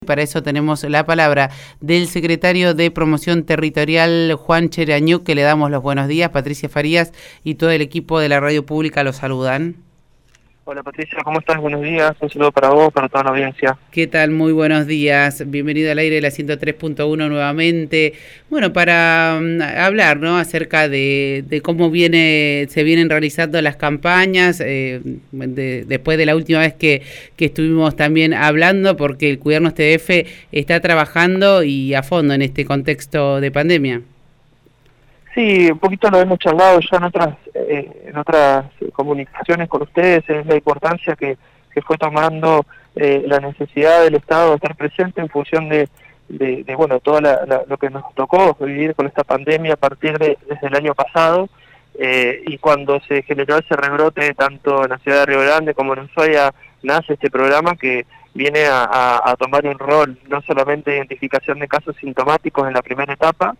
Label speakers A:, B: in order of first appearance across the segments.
A: Para eso tenemos la palabra del secretario de Promoción Territorial, Juan Cherañuc, que le damos los buenos días. Patricia Farías y todo el equipo de la radio pública lo saludan.
B: Hola Patricia, ¿cómo estás? Buenos días, un saludo para vos, para toda la audiencia.
A: ¿Qué tal? Muy buenos días, bienvenido al aire de la 103.1 nuevamente. Bueno, para hablar, ¿no?, acerca de cómo se vienen realizando las campañas, después de la última vez que estuvimos también hablando, porque el Cuidarnos TDF está trabajando y a fondo en este contexto de pandemia.
B: Sí, un poquito lo hemos charlado ya en otras comunicaciones con ustedes, es la importancia que fue tomando la necesidad del Estado de estar presente en función de bueno, todo lo que nos tocó vivir con esta pandemia a partir desde el año pasado, y cuando se generó ese rebrote tanto en la ciudad de Río Grande como en Ushuaia, nace este programa que viene a tomar un rol no solamente de identificación de casos sintomáticos en la primera etapa,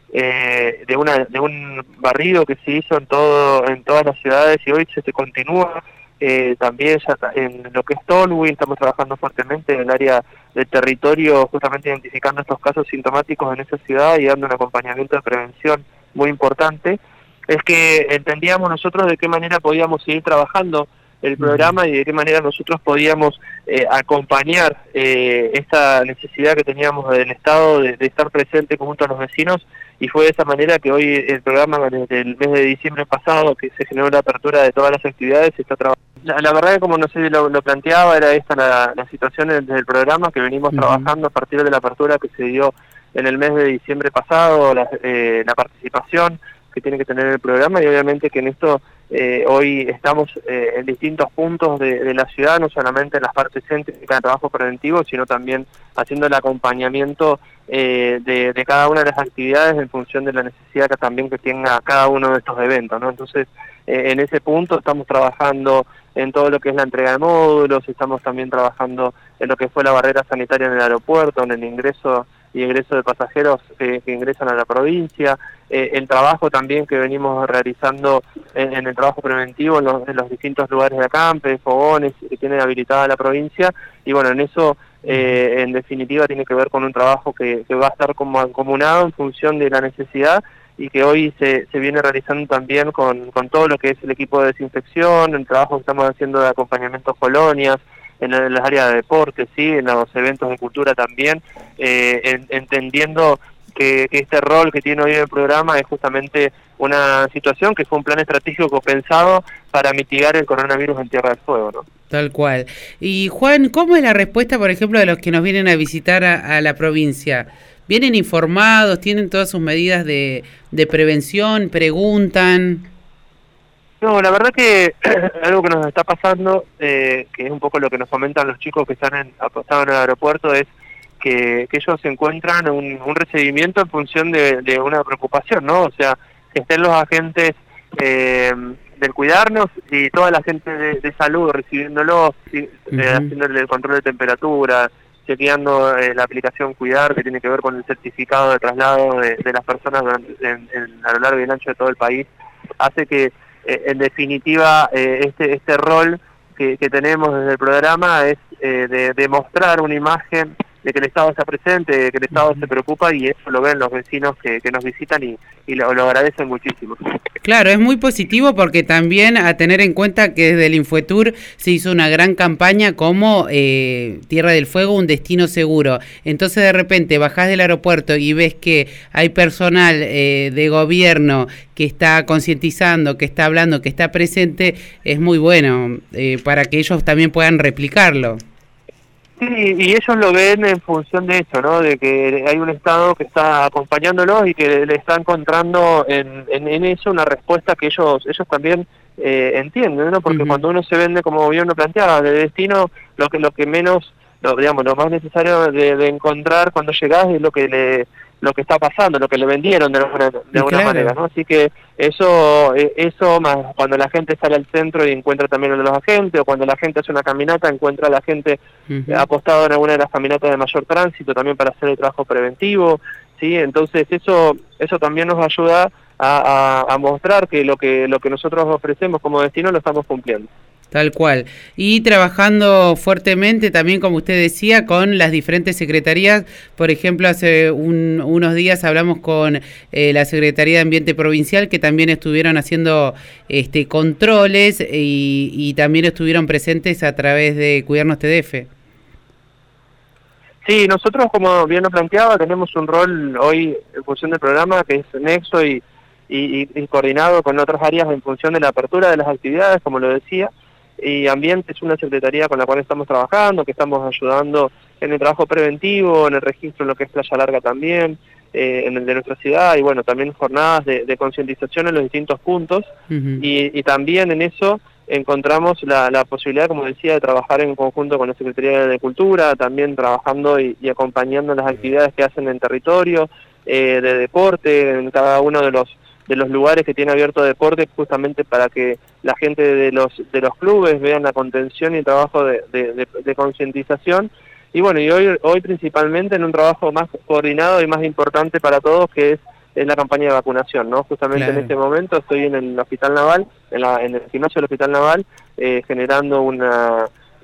B: de un barrido que se hizo en todas las ciudades, y hoy se continúa también ya en lo que es Tolwyn. Estamos trabajando fuertemente en el área del territorio, justamente identificando estos casos sintomáticos en esa ciudad y dando un acompañamiento de prevención muy importante. Es que entendíamos nosotros de qué manera podíamos seguir trabajando el programa y de qué manera nosotros podíamos acompañar esta necesidad que teníamos del Estado de estar presente junto a los vecinos, y fue de esa manera que hoy el programa, desde el mes de diciembre pasado, que se generó la apertura de todas las actividades, se está trabajando. La verdad que, como no sé, lo planteaba, era esta la situación desde el programa que venimos trabajando a partir de la apertura que se dio en el mes de diciembre pasado, la participación que tiene que tener el programa, y obviamente que en esto hoy estamos en distintos puntos de la ciudad, no solamente en las partes céntricas de trabajo preventivo, sino también haciendo el acompañamiento de cada una de las actividades en función de la necesidad que tenga cada uno de estos eventos, ¿no? Entonces, en ese punto estamos trabajando en todo lo que es la entrega de módulos, estamos también trabajando en lo que fue la barrera sanitaria en el aeropuerto, en el ingreso y egreso de pasajeros que ingresan a la provincia, el trabajo también que venimos realizando en el trabajo preventivo en los distintos lugares de acampe, fogones que tiene habilitada la provincia, y bueno, en eso en definitiva tiene que ver con un trabajo que va a estar como acumulado en función de la necesidad, y que hoy se viene realizando también con todo lo que es el equipo de desinfección, el trabajo que estamos haciendo de acompañamiento a colonias, en las áreas de deporte, sí, en los eventos de cultura también, entendiendo que este rol que tiene hoy el programa es justamente una situación que fue un plan estratégico pensado para mitigar el coronavirus en Tierra del Fuego, ¿no?
A: Tal cual. Y Juan, ¿cómo es la respuesta, por ejemplo, de los que nos vienen a visitar a la provincia? ¿Vienen informados? ¿Tienen todas sus medidas de prevención? ¿Preguntan?
B: No, la verdad que algo que nos está pasando, que es un poco lo que nos comentan los chicos que están apostados en el aeropuerto, es que ellos encuentran un recibimiento en función de una preocupación, ¿no? O sea, que estén los agentes del Cuidarnos y toda la gente de salud recibiéndolos, haciéndole el control de temperatura, chequeando la aplicación Cuidar, que tiene que ver con el certificado de traslado de las personas a lo largo y el ancho de todo el país, hace que en definitiva este rol que tenemos desde el programa es de mostrar una imagen de que el Estado está presente, de que el Estado se preocupa, y eso lo ven los vecinos que nos visitan y lo agradecen muchísimo.
A: Claro, es muy positivo, porque también a tener en cuenta que desde el Infotur se hizo una gran campaña como Tierra del Fuego, un destino seguro. Entonces de repente bajás del aeropuerto y ves que hay personal de gobierno que está concientizando, que está hablando, que está presente, es muy bueno para que ellos también puedan replicarlo.
B: Sí, y ellos lo ven en función de eso, ¿no? De que hay un Estado que está acompañándolos y que le está encontrando en eso una respuesta que ellos también entienden, ¿no? Porque cuando uno se vende, como bien lo planteaba, de destino, lo que menos, lo más necesario de encontrar cuando llegás es lo que está pasando, lo que le vendieron de alguna manera, ¿no? Así que eso más cuando la gente sale al centro y encuentra también a los agentes, o cuando la gente hace una caminata, encuentra a la gente apostado en alguna de las caminatas de mayor tránsito también para hacer el trabajo preventivo, ¿sí? Entonces eso también nos ayuda a mostrar que lo que nosotros ofrecemos como destino lo estamos cumpliendo.
A: Tal cual. Y trabajando fuertemente también, como usted decía, con las diferentes secretarías. Por ejemplo, hace unos días hablamos con la Secretaría de Ambiente Provincial, que también estuvieron haciendo controles y también estuvieron presentes a través de Cuidarnos TDF.
B: Sí, nosotros, como bien lo planteaba, tenemos un rol hoy en función del programa que es nexo y coordinado con otras áreas en función de la apertura de las actividades, como lo decía. Y Ambiente es una secretaría con la cual estamos trabajando, que estamos ayudando en el trabajo preventivo, en el registro en lo que es Playa Larga también, en el de nuestra ciudad, y bueno, también jornadas de concientización en los distintos puntos. Y también en eso encontramos la posibilidad, como decía, de trabajar en conjunto con la Secretaría de Cultura, también trabajando y acompañando las actividades que hacen en territorio, de deporte, en cada uno de los lugares que tiene abierto deporte, justamente para que la gente de los clubes vean la contención y el trabajo de concientización. Y bueno, y hoy principalmente en un trabajo más coordinado y más importante para todos, que es la campaña de vacunación, ¿no? Justamente claro. En este momento estoy en el Hospital Naval, en el gimnasio del Hospital Naval, generando una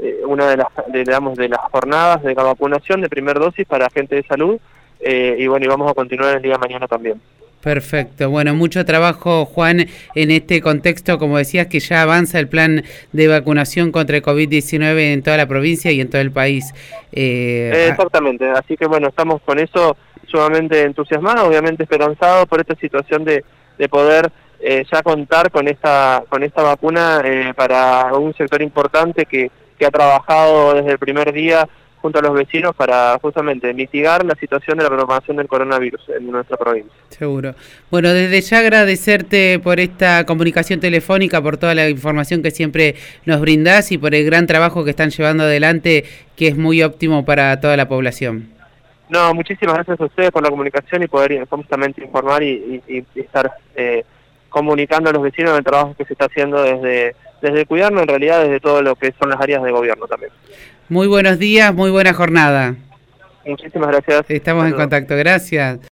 B: de las jornadas de vacunación de primera dosis para gente de salud, y bueno, y vamos a continuar el día de mañana también.
A: Perfecto. Bueno, mucho trabajo, Juan, en este contexto, como decías, que ya avanza el plan de vacunación contra el COVID-19 en toda la provincia y en todo el país.
B: Exactamente. Así que bueno, estamos con eso sumamente entusiasmados, obviamente esperanzados por esta situación de poder ya contar con esta vacuna para un sector importante que ha trabajado desde el primer día junto a los vecinos para justamente mitigar la situación de la propagación del coronavirus en nuestra provincia.
A: Seguro. Bueno, desde ya agradecerte por esta comunicación telefónica, por toda la información que siempre nos brindás y por el gran trabajo que están llevando adelante, que es muy óptimo para toda la población.
B: No, muchísimas gracias a ustedes por la comunicación y poder justamente informar y estar comunicando a los vecinos del trabajo que se está haciendo desde Cuidarnos, en realidad desde todo lo que son las áreas de gobierno también.
A: Muy buenos días, muy buena jornada.
B: Muchísimas gracias.
A: Estamos en contacto, gracias.